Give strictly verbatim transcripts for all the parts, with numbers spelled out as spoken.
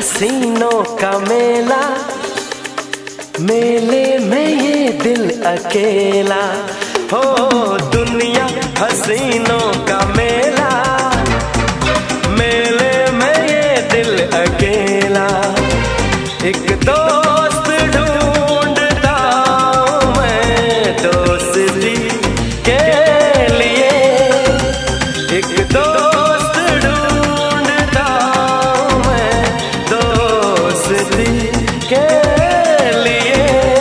हसीनों का मेला, मेले में ये दिल अकेला। हो दुनिया हसीनों का मेला, मेले में ये दिल अकेला। एक दोस्त ढूंढता हूँ मैं दोस्ती के लिए, एक दोस्त ढूंढता हूँ मैं दोस्ती के लिए।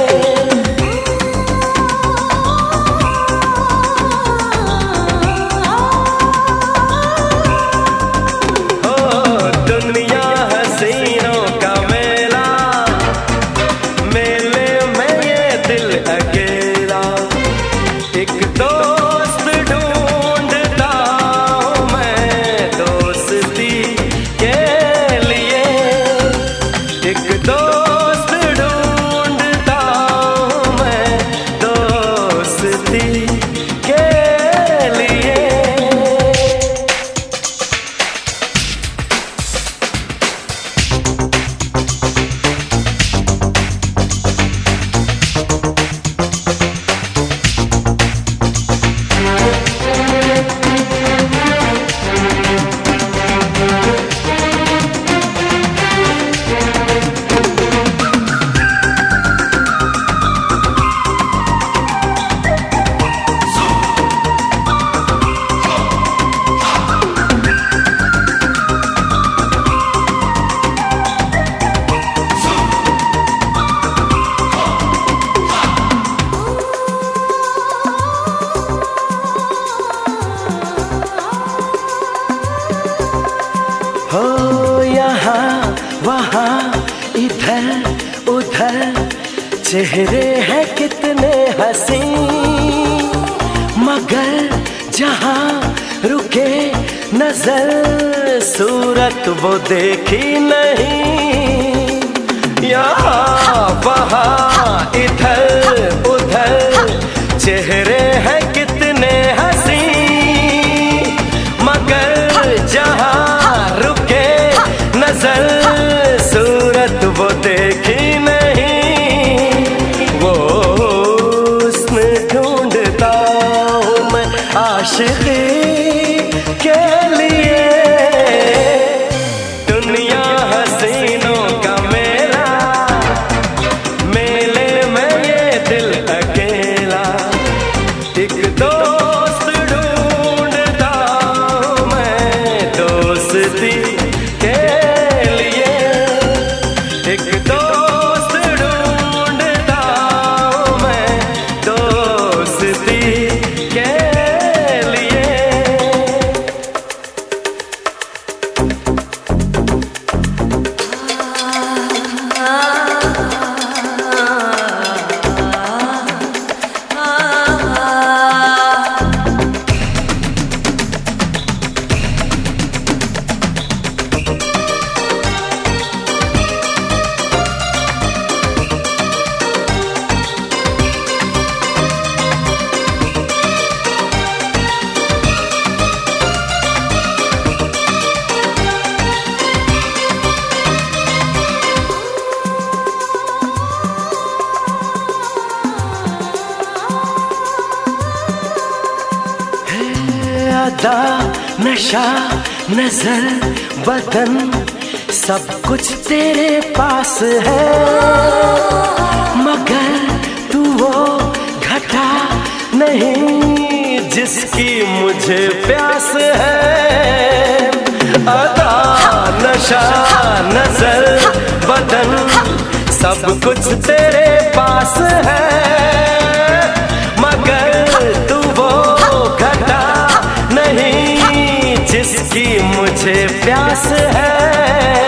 ओ दुनिया हसीनों का मेला, मेले में ये दिल अकेला। एक दोस्त ढूंढता हूँ मैं दोस्ती के लिए, एक दोस्त ढूंढता हूँ मैं दोस्ती के लिए। हो यहाँ वहाँ इधर उधर चेहरे हैं कितने हसी, मगर जहाँ रुके नजर सूरत वो देखी नहीं। यहाँ वहाँ इधर उधर चेहरे हैं कितने हसी, मगर जहाँ रुके नजर सूरत वो देखी नहीं। वो हुस्न ढूंढता हूँ मैं आशिकी के लिए। दुनिया हसीनों का मेला, मेले में ये दिल अकेला। एक दोस्त ढूंढता हूँ मैं दोस्ती के लिए, एक दोस्त ढूंढता हूँ मैं दोस्ती के लिए। अदा नशा नजर बदन सब कुछ तेरे पास है, मगर तू वो घटा नहीं जिसकी मुझे प्यास है। अदा नशा नजर बदन सब कुछ तेरे पास है, मगर तू वो घटा नहीं जिसकी मुझे प्यास है।